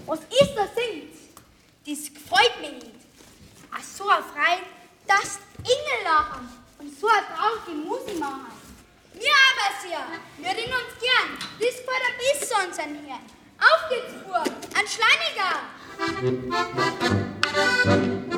was ist das singt? Das gefreut mich nicht. Ach so ein Freit, dass Engel lachen und so eine traurige Musik machen. Wir aber sehr, wir reden uns gern, das gefällt ein bisschen unseren Herrn. Auf geht's, Bub, ein Schleiniger!